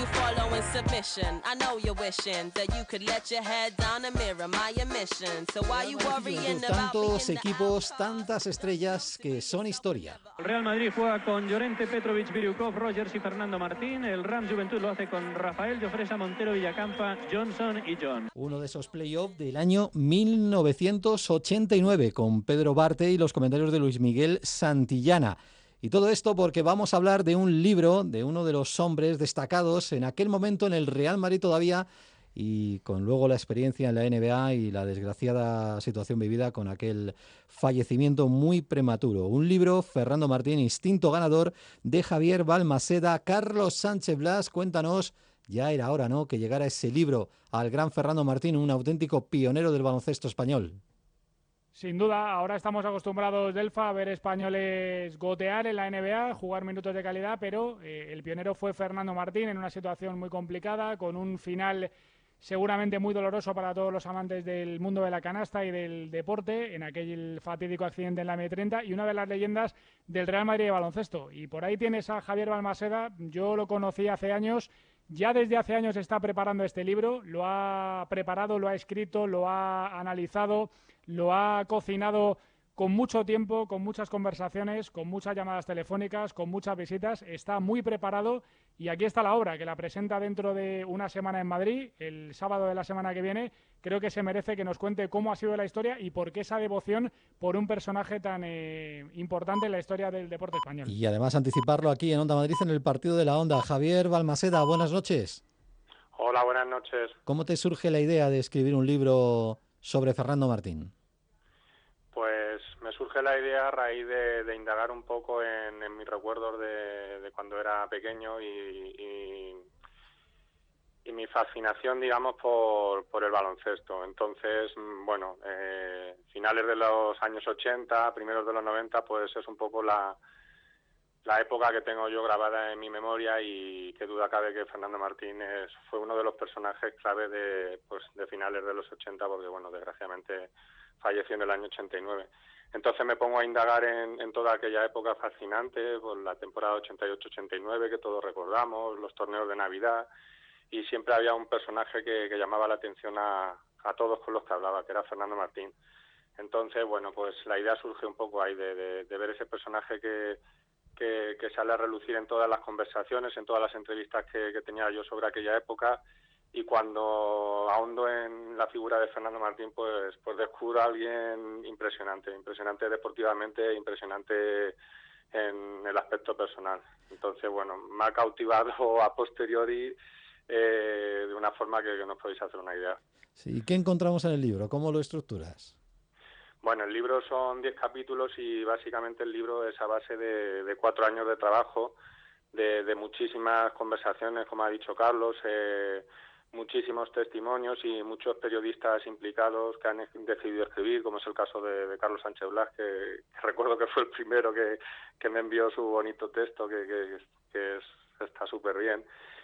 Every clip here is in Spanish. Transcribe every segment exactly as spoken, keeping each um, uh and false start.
following submission. I know you're wishing that you could let your head down and mirror my emission. So why you worrying about tantos equipos, tantas estrellas que son historia. El Real Madrid juega con Llorente, Petrovic, Biriukov, Rogers y Fernando Martín. El Ram Juventud lo hace con Rafael, Jofresa, Montero, Villacampa, Johnson y John. Uno de esos playoffs del año mil novecientos ochenta y nueve con Pedro Barte y los comentarios de Luis Miguel Santillana. Y todo esto porque vamos a hablar de un libro de uno de los hombres destacados en aquel momento en el Real Madrid todavía, y con luego la experiencia en la N B A y la desgraciada situación vivida con aquel fallecimiento muy prematuro. Un libro, Fernando Martín, Instinto Ganador, de Javier Balmaseda. Carlos Sánchez Blas, cuéntanos, ya era hora, ¿no?, que llegara ese libro al gran Fernando Martín, un auténtico pionero del baloncesto español. Sin duda, ahora estamos acostumbrados, Delfa, a ver españoles gotear en la N B A, jugar minutos de calidad, pero eh, el pionero fue Fernando Martín en una situación muy complicada, con un final seguramente muy doloroso para todos los amantes del mundo de la canasta y del deporte, en aquel fatídico accidente en la eme treinta, y una de las leyendas del Real Madrid de baloncesto. Y por ahí tienes a Javier Balmaseda. Yo lo conocí hace años, ya desde hace años está preparando este libro, lo ha preparado, lo ha escrito, lo ha analizado, lo ha cocinado con mucho tiempo, con muchas conversaciones, con muchas llamadas telefónicas, con muchas visitas. Está muy preparado y aquí está la obra, que la presenta dentro de una semana en Madrid, el sábado de la semana que viene. Creo que se merece que nos cuente cómo ha sido la historia y por qué esa devoción por un personaje tan eh, importante en la historia del deporte español. Y además anticiparlo aquí en Onda Madrid en el partido de la Onda. Javier Balmaseda, buenas noches. Hola, buenas noches. ¿Cómo te surge la idea de escribir un libro sobre Fernando Martín? Pues me surge la idea a raíz de, de indagar un poco en, en mis recuerdos de, de cuando era pequeño y, y, y mi fascinación, digamos, por, por el baloncesto. Entonces, bueno, eh, finales de los años ochenta, primeros de los noventa, pues es un poco la, la época que tengo yo grabada en mi memoria, y qué duda cabe que Fernando Martín es, fue uno de los personajes clave de, pues, de finales de los ochenta, porque, bueno, desgraciadamente falleció en el año ochenta y nueve. Entonces me pongo a indagar en, en toda aquella época fascinante, por la temporada ochenta y ocho ochenta y nueve que todos recordamos, los torneos de Navidad, y siempre había un personaje que, que llamaba la atención a, a todos con los que hablaba, que era Fernando Martín. Entonces, bueno, pues la idea surge un poco ahí de, de, de ver ese personaje que, que, que sale a relucir en todas las conversaciones, en todas las entrevistas que, que tenía yo sobre aquella época. Y cuando ahondo en la figura de Fernando Martín, pues, pues descubro a alguien impresionante, impresionante deportivamente, impresionante en el aspecto personal. Entonces, bueno, me ha cautivado a posteriori eh, de una forma que, que no os podéis hacer una idea. Sí, ¿qué encontramos en el libro? ¿Cómo lo estructuras? Bueno, el libro son diez capítulos y básicamente el libro es a base de, de cuatro años de trabajo, de, de muchísimas conversaciones, como ha dicho Carlos, eh, muchísimos testimonios y muchos periodistas implicados que han decidido escribir, como es el caso de, de Carlos Sánchez Blas, que, que recuerdo que fue el primero que, que me envió su bonito texto, que, que, que es, está súper bien.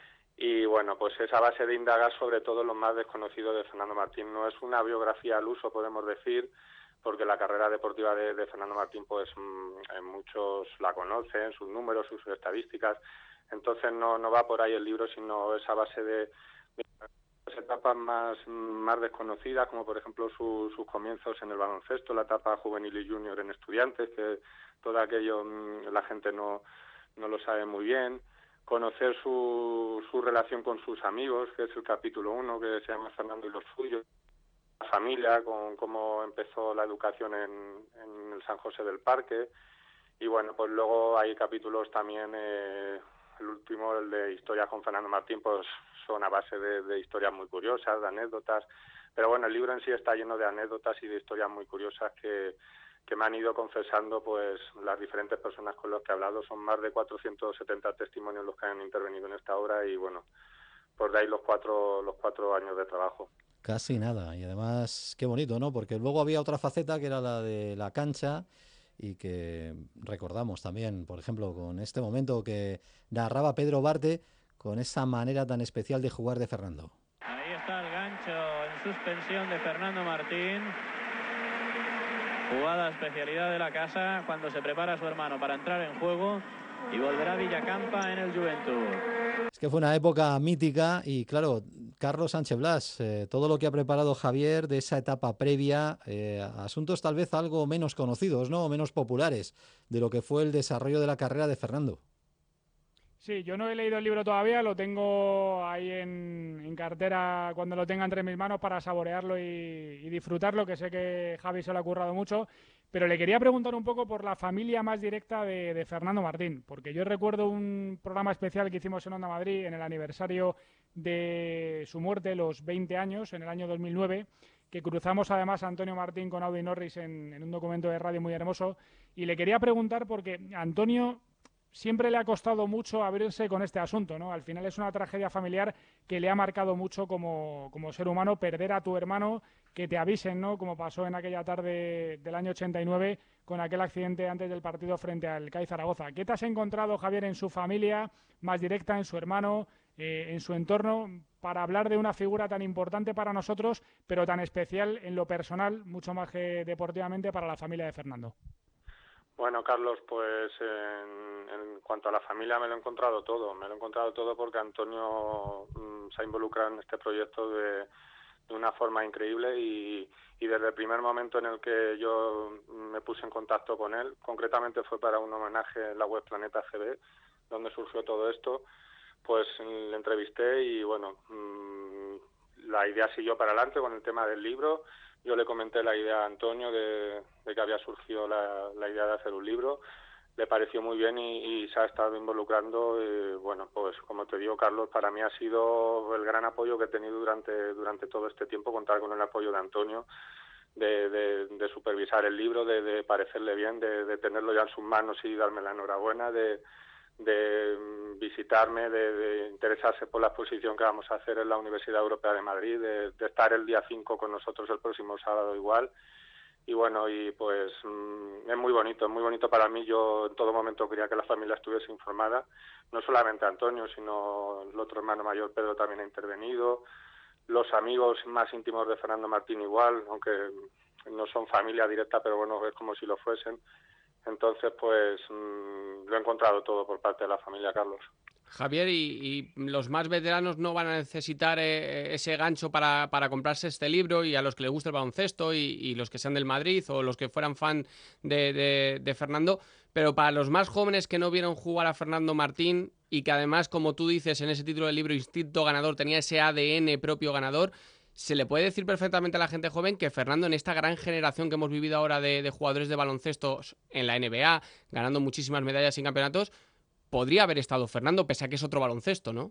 Y bueno, pues esa base de indagar sobre todo lo más desconocido de Fernando Martín. No es una biografía al uso, podemos decir, porque la carrera deportiva de, de Fernando Martín, pues mmm, muchos la conocen, sus números, sus estadísticas. Entonces no, no va por ahí el libro, sino esa base de las etapas más, más desconocidas, como por ejemplo su, sus comienzos en el baloncesto, la etapa juvenil y junior en Estudiantes, que todo aquello la gente no, no lo sabe muy bien, conocer su, su relación con sus amigos, que es el capítulo uno, que se llama Fernando y los suyos, la familia, con cómo empezó la educación en, en el San José del Parque, y bueno, pues luego hay capítulos también, eh, el último, el de historias con Fernando Martín, pues son a base de, de historias muy curiosas, de anécdotas, pero bueno, el libro en sí está lleno de anécdotas y de historias muy curiosas que, que me han ido confesando pues las diferentes personas con las que he hablado. Son más de cuatrocientos setenta testimonios los que han intervenido en esta obra y bueno, por de ahí los cuatro, los cuatro años de trabajo. Casi nada, y además qué bonito, ¿no? Porque luego había otra faceta que era la de la cancha y que recordamos también, por ejemplo, con este momento que narraba Pedro Barte, con esa manera tan especial de jugar de Fernando. Ahí está el gancho en suspensión de Fernando Martín. Jugada especialidad de la casa cuando se prepara su hermano para entrar en juego. y volverá Villacampa en el Juventud. Es que fue una época mítica y claro, Carlos Sánchez Blas, eh, todo lo que ha preparado Javier de esa etapa previa, eh, asuntos tal vez algo menos conocidos, ¿no? O menos populares de lo que fue el desarrollo de la carrera de Fernando. Sí, yo no he leído el libro todavía, lo tengo ahí en, en cartera cuando lo tenga entre mis manos para saborearlo y, y disfrutarlo, que sé que Javi se lo ha currado mucho, pero le quería preguntar un poco por la familia más directa de, de Fernando Martín, porque yo recuerdo un programa especial que hicimos en Onda Madrid en el aniversario de su muerte, los veinte años, en el año dos mil nueve, que cruzamos además a Antonio Martín con Audi Norris en, en un documento de radio muy hermoso, y le quería preguntar porque Antonio siempre le ha costado mucho abrirse con este asunto, ¿no? Al final es una tragedia familiar que le ha marcado mucho como, como ser humano, perder a tu hermano, que te avisen, ¿no? Como pasó en aquella tarde del año ochenta y nueve con aquel accidente antes del partido frente al C A I Zaragoza. ¿Qué te has encontrado, Javier, en su familia más directa, en su hermano, eh, en su entorno, para hablar de una figura tan importante para nosotros, pero tan especial en lo personal, mucho más que deportivamente, para la familia de Fernando? Bueno, Carlos, pues en, en cuanto a la familia me lo he encontrado todo, me lo he encontrado todo porque Antonio mmm, se ha involucrado en este proyecto de, de una forma increíble y, y desde el primer momento en el que yo me puse en contacto con él, concretamente fue para un homenaje en la web Planeta C B, donde surgió todo esto, pues le entrevisté y bueno, mmm, la idea siguió para adelante con el tema del libro. Yo le comenté la idea a Antonio de, de que había surgido la, la idea de hacer un libro, le pareció muy bien y, y se ha estado involucrando. Y, bueno, pues como te digo, Carlos, para mí ha sido el gran apoyo que he tenido durante, durante todo este tiempo, contar con el apoyo de Antonio, de, de, de supervisar el libro, de, de parecerle bien, de, de tenerlo ya en sus manos y darme la enhorabuena, de... de visitarme, de, de interesarse por la exposición que vamos a hacer en la Universidad Europea de Madrid, de, de estar el día cinco con nosotros el próximo sábado igual. Y bueno, y pues mmm, es muy bonito, es muy bonito para mí. Yo en todo momento quería que la familia estuviese informada, no solamente Antonio, sino el otro hermano mayor, Pedro, también ha intervenido, los amigos más íntimos de Fernando Martín igual, aunque no son familia directa, pero bueno, es como si lo fuesen. Entonces, pues mmm, lo he encontrado todo por parte de la familia, Carlos. Javier, y, y los más veteranos no van a necesitar eh, ese gancho para, para comprarse este libro, y a los que les guste el baloncesto y, y los que sean del Madrid o los que fueran fan de, de, de Fernando, pero para los más jóvenes que no vieron jugar a Fernando Martín y que además, como tú dices en ese título del libro, Instinto Ganador, tenía ese A D N propio ganador, se le puede decir perfectamente a la gente joven que Fernando, en esta gran generación que hemos vivido ahora de, de jugadores de baloncesto en la N B A, ganando muchísimas medallas y campeonatos, podría haber estado Fernando, pese a que es otro baloncesto, ¿no?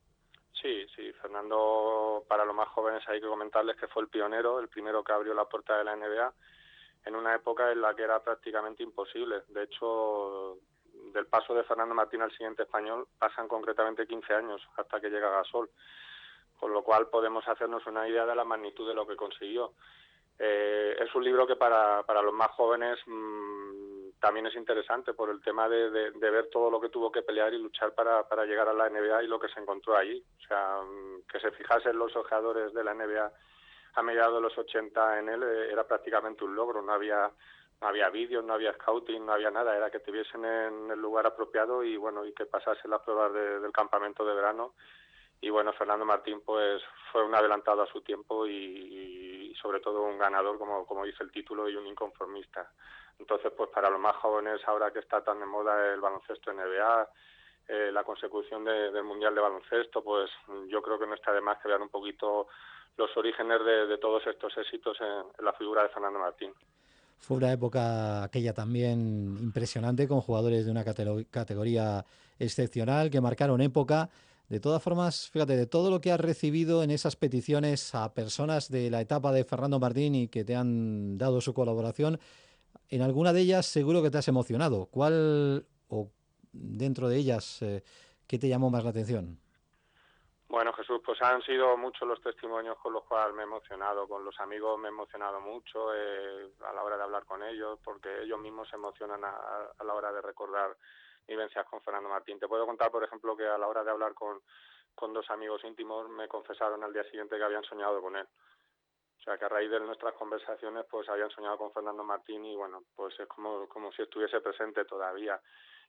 Sí, sí, Fernando, para los más jóvenes hay que comentarles que fue el pionero, el primero que abrió la puerta de la N B A en una época en la que era prácticamente imposible. De hecho, del paso de Fernando Martín al siguiente español pasan concretamente quince años hasta que llega Gasol, con lo cual podemos hacernos una idea de la magnitud de lo que consiguió. Eh, es un libro que para, para los más jóvenes mmm, también es interesante por el tema de, de, de ver todo lo que tuvo que pelear y luchar para, para llegar a la N B A y lo que se encontró allí. O sea, mmm, que se fijasen los ojeadores de la N B A a mediados de los ochenta en él eh, era prácticamente un logro. No había no había vídeos, no había scouting, no había nada. Era que te viesen en el lugar apropiado y bueno, y que pasasen las pruebas de, del campamento de verano. Y bueno, Fernando Martín pues fue un adelantado a su tiempo y, y sobre todo un ganador, como, como dice el título, y un inconformista. Entonces, pues para los más jóvenes, ahora que está tan de moda el baloncesto N B A, eh, la consecución de, del Mundial de Baloncesto, pues yo creo que no está de más que vean un poquito los orígenes de, de todos estos éxitos en, en la figura de Fernando Martín. Fue una época aquella también impresionante, con jugadores de una categoría excepcional que marcaron época. De todas formas, fíjate, de todo lo que has recibido en esas peticiones a personas de la etapa de Fernando Martín y que te han dado su colaboración, en alguna de ellas seguro que te has emocionado. ¿Cuál, o dentro de ellas, eh, qué te llamó más la atención? Bueno, Jesús, pues han sido muchos los testimonios con los cuales me he emocionado. Con los amigos me he emocionado mucho eh, a la hora de hablar con ellos, porque ellos mismos se emocionan a, a la hora de recordar vivencias con Fernando Martín. Te puedo contar, por ejemplo, que a la hora de hablar con, con dos amigos íntimos me confesaron al día siguiente que habían soñado con él. O sea, que a raíz de nuestras conversaciones pues habían soñado con Fernando Martín y bueno, pues es como, como si estuviese presente todavía.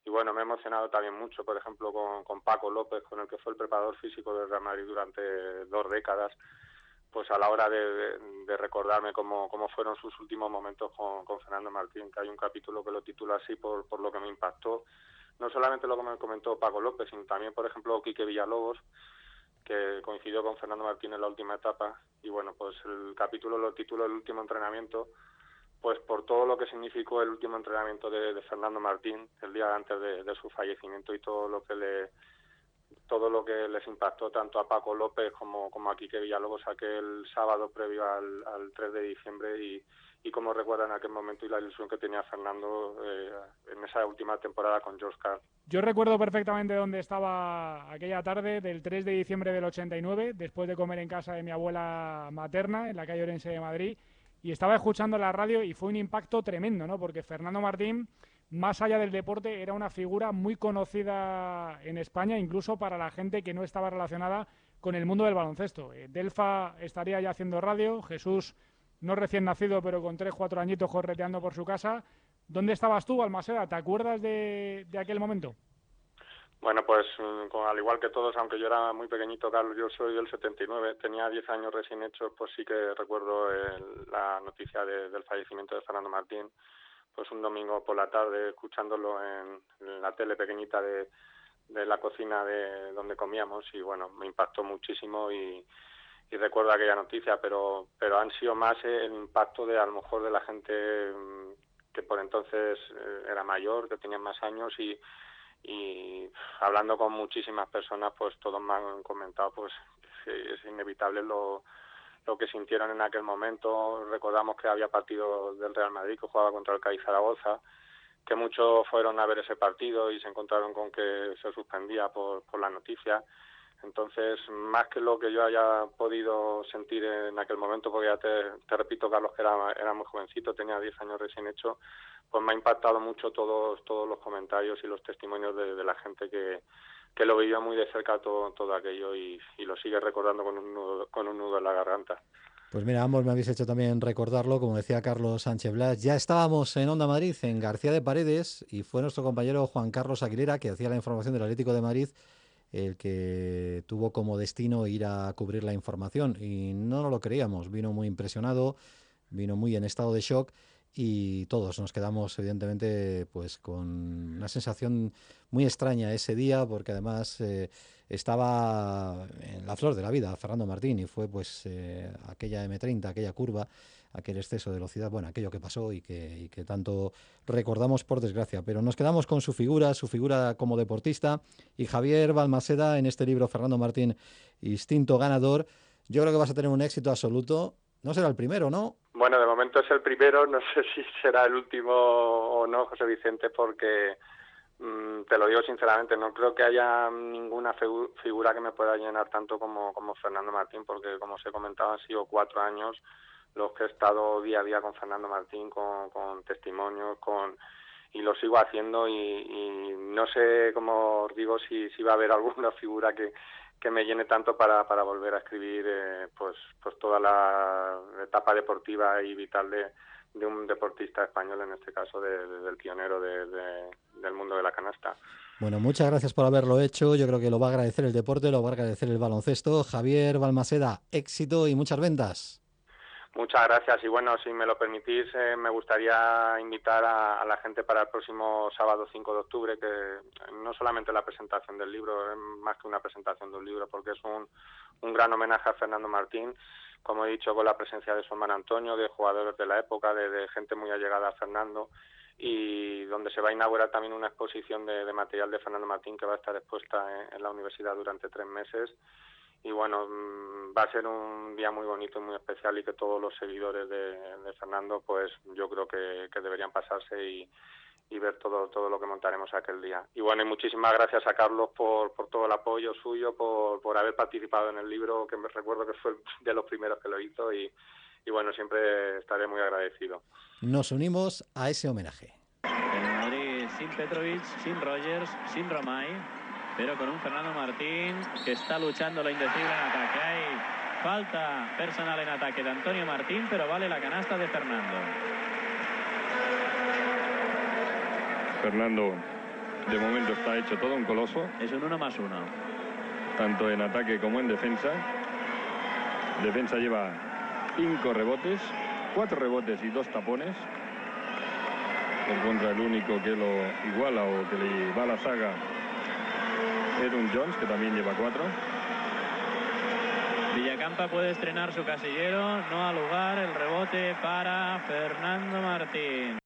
y bueno, me he emocionado también mucho, por ejemplo, con, con Paco López, con el que fue el preparador físico del Real Madrid durante dos décadas, pues a la hora de, de, de recordarme cómo, cómo fueron sus últimos momentos con, con Fernando Martín, que hay un capítulo que lo titula así por, por lo que me impactó, no solamente lo que me comentó Paco López, sino también, por ejemplo, Quique Villalobos, que coincidió con Fernando Martín en la última etapa, y bueno, pues el capítulo lo titulo El último entrenamiento, pues por todo lo que significó el último entrenamiento de, de Fernando Martín, el día antes de, de su fallecimiento, y todo lo que le todo lo que les impactó tanto a Paco López como, como a Quique Villalobos aquel sábado previo al, al tres de diciembre, y, y cómo recuerdan aquel momento y la ilusión que tenía Fernando eh, en esa última temporada con George Carl. Yo recuerdo perfectamente dónde estaba aquella tarde del tres de diciembre del ochenta y nueve, después de comer en casa de mi abuela materna, en la calle Orense de Madrid, y estaba escuchando la radio y fue un impacto tremendo, ¿no? Porque Fernando Martín, más allá del deporte, era una figura muy conocida en España, incluso para la gente que no estaba relacionada con el mundo del baloncesto. Eh, Delfa estaría ya haciendo radio, Jesús no recién nacido, pero con tres, cuatro añitos correteando por su casa. ¿Dónde estabas tú, Balmaseda? ¿Te acuerdas de, de aquel momento? Bueno, pues al igual que todos, aunque yo era muy pequeñito, Carlos, yo soy del setenta y nueve, tenía diez años recién hechos, pues sí que recuerdo el, la noticia de, del fallecimiento de Fernando Martín, pues un domingo por la tarde, escuchándolo en, en la tele pequeñita de, de la cocina de donde comíamos, y bueno, me impactó muchísimo y, y recuerdo aquella noticia, pero pero han sido más el impacto de a lo mejor de la gente que por entonces era mayor, que tenía más años, y y hablando con muchísimas personas, pues todos me han comentado pues que es inevitable lo lo que sintieron en aquel momento. Recordamos que había partido del Real Madrid que jugaba contra el Cádiz Zaragoza, que muchos fueron a ver ese partido y se encontraron con que se suspendía por por la noticia. Entonces, más que lo que yo haya podido sentir en aquel momento, porque ya te, te repito, Carlos, que era, era muy jovencito, tenía diez años recién hecho, pues me ha impactado mucho todos todos los comentarios y los testimonios de, de la gente que, que lo vivió muy de cerca todo, todo aquello, y, y lo sigue recordando con un nudo, con un nudo en la garganta. Pues mira, ambos me habéis hecho también recordarlo, como decía Carlos Sánchez Blas. Ya estábamos en Onda Madrid, en García de Paredes, y fue nuestro compañero Juan Carlos Aguilera, que hacía la información del Atlético de Madrid, el que tuvo como destino ir a cubrir la información, y no nos lo creíamos. Vino muy impresionado, vino muy en estado de shock, y todos nos quedamos evidentemente pues con una sensación muy extraña ese día, porque además eh, estaba en la flor de la vida Fernando Martín, y fue pues eh, aquella eme treinta, aquella curva, aquel exceso de velocidad, bueno, aquello que pasó y que, y que tanto recordamos, por desgracia. Pero nos quedamos con su figura, su figura como deportista, y Javier Balmaseda, en este libro Fernando Martín, Instinto Ganador. Yo creo que vas a tener un éxito absoluto. No será el primero, ¿no? Bueno, de momento es el primero, no sé si será el último o no, José Vicente, porque mmm, te lo digo sinceramente, no creo que haya ninguna figu- figura que me pueda llenar tanto como, como Fernando Martín, porque como os he comentado, han sido cuatro años los que he estado día a día con Fernando Martín, con, con testimonios, con y lo sigo haciendo, y, y no sé, como os digo, si, si va a haber alguna figura que que me llene tanto para, para volver a escribir eh, pues pues toda la etapa deportiva y vital de, de un deportista español, en este caso de, de, del pionero de, de, del mundo de la canasta. Bueno, muchas gracias por haberlo hecho. Yo creo que lo va a agradecer el deporte, lo va a agradecer el baloncesto. Javier Balmaseda, éxito y muchas ventas. Muchas gracias, y bueno, si me lo permitís, eh, me gustaría invitar a, a la gente para el próximo sábado cinco de octubre, que no solamente la presentación del libro, es más que una presentación de un libro, porque es un, un gran homenaje a Fernando Martín, como he dicho, con la presencia de su hermano Antonio, de jugadores de la época, de, de gente muy allegada a Fernando, y donde se va a inaugurar también una exposición de, de material de Fernando Martín que va a estar expuesta en, en la universidad durante tres meses. Y bueno, va a ser un día muy bonito y muy especial, y que todos los seguidores de, de Fernando, pues yo creo que, que deberían pasarse y, y ver todo todo lo que montaremos aquel día. Y bueno, y muchísimas gracias a Carlos por, por todo el apoyo suyo, por, por haber participado en el libro, que me recuerdo que fue de los primeros que lo hizo, y, y bueno, siempre estaré muy agradecido. Nos unimos a ese homenaje. El Madrid sin Petrovic, sin Rogers, sin Romay, pero con un Fernando Martín que está luchando lo indecible en ataque. Hay falta personal en ataque de Antonio Martín, pero vale la canasta de Fernando. Fernando de momento está hecho todo un coloso. Es un uno más uno. Tanto en ataque como en defensa. Defensa lleva cinco rebotes, cuatro rebotes y dos tapones. Por contra, el único que lo iguala o que le va a la saga es un Jones, que también lleva cuatro. Villacampa puede estrenar su casillero, no al lugar, el rebote para Fernando Martín.